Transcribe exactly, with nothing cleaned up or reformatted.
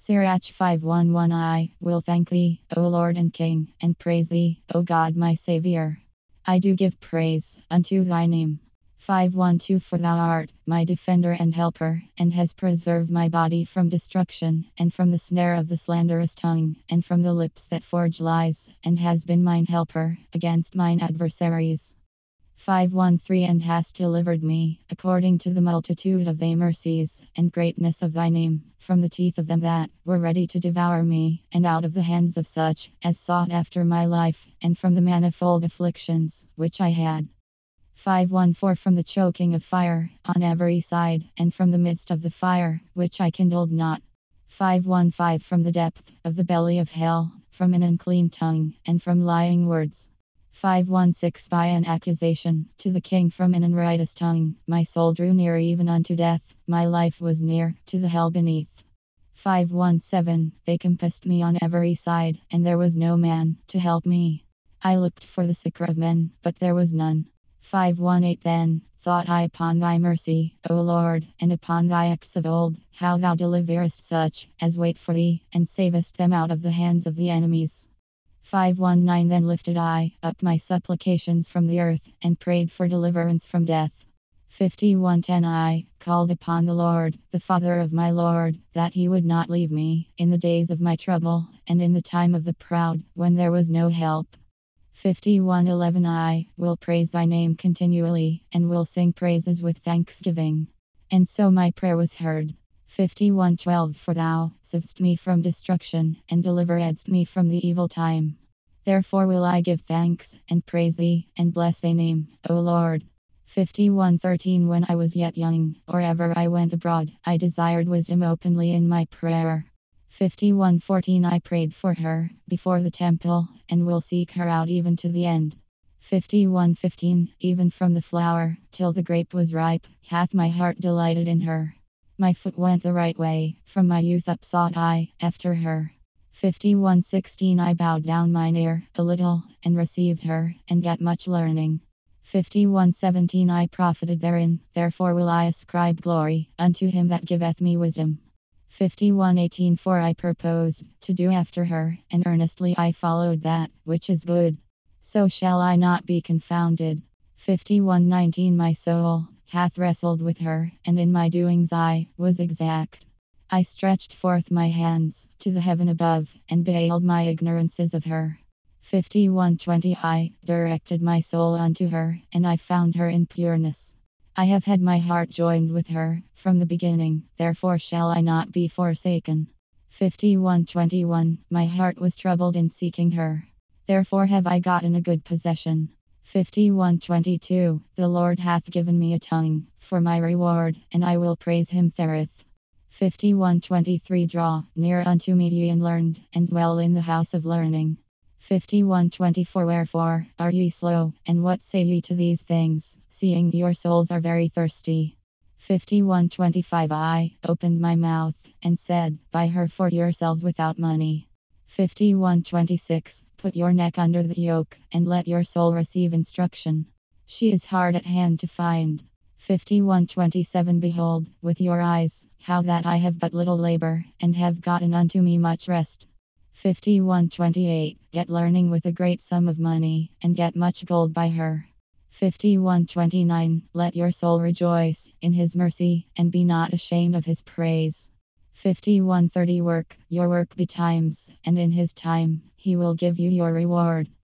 Sirach five eleven I will thank thee, O Lord and King, and praise thee, O God my Saviour. I do give praise unto thy name. five twelve For thou art my defender and helper, and has preserved my body from destruction, and from the snare of the slanderous tongue, and from the lips that forge lies, and has been mine helper against mine adversaries. five thirteen And hast delivered me, according to the multitude of thy mercies, and greatness of thy name, from the teeth of them that were ready to devour me, and out of the hands of such as sought after my life, and from the manifold afflictions which I had. five fourteen From the choking of fire on every side, and from the midst of the fire, which I kindled not. five fifteen From the depth of the belly of hell, from an unclean tongue, and from lying words. five sixteen By an accusation to the king from an unrighteous tongue, my soul drew near even unto death, my life was near to the hell beneath. five seventeen They compassed me on every side, and there was no man to help me. I looked for the succor of men, but there was none. five eighteen Then thought I upon thy mercy, O Lord, and upon thy acts of old, how thou deliverest such as wait for thee, and savest them out of the hands of the enemies. five nineteen Then lifted I up my supplications from the earth, and prayed for deliverance from death. fifty-one ten I called upon the Lord, the Father of my Lord, that he would not leave me in the days of my trouble, and in the time of the proud, when there was no help. fifty-one eleven I will praise thy name continually, and will sing praises with thanksgiving. And so my prayer was heard. fifty-one twelve For thou savedst me from destruction, and deliveredst me from the evil time. Therefore will I give thanks, and praise thee, and bless thy name, O Lord. fifty-one thirteen When I was yet young, or ever I went abroad, I desired wisdom openly in my prayer. fifty-one fourteen I prayed for her before the temple, and will seek her out even to the end. fifty-one fifteen Even from the flower till the grape was ripe, hath my heart delighted in her. My foot went the right way, from my youth up sought I after her. fifty-one sixteen I bowed down mine ear a little, and received her, and got much learning. fifty-one seventeen I profited therein, therefore will I ascribe glory unto him that giveth me wisdom. fifty-one eighteen For I purposed to do after her, and earnestly I followed that which is good. So shall I not be confounded. fifty-one nineteen My soul hath wrestled with her, and in my doings I was exact. I stretched forth my hands to the heaven above, and beheld my ignorances of her. fifty-one twenty I directed my soul unto her, and I found her in pureness. I have had my heart joined with her from the beginning, therefore shall I not be forsaken. fifty-one twenty-one My heart was troubled in seeking her. Therefore have I gotten a good possession. fifty-one twenty-two The Lord hath given me a tongue for my reward, and I will praise him therewith. fifty-one twenty-three Draw near unto me, ye unlearned, and dwell in the house of learning. fifty-one twenty-four Wherefore are ye slow, and what say ye to these things, seeing your souls are very thirsty? fifty-one twenty-five I opened my mouth, and said, Buy her for yourselves without money. fifty-one twenty-six Put your neck under the yoke, and let your soul receive instruction. She is hard at hand to find. fifty-one twenty-seven Behold, with your eyes, how that I have but little labor, and have gotten unto me much rest. fifty-one twenty-eight Get learning with a great sum of money, and get much gold by her. fifty-one twenty-nine Let your soul rejoice in his mercy, and be not ashamed of his praise. fifty-one thirty Work your work betimes, and in his time he will give you your reward.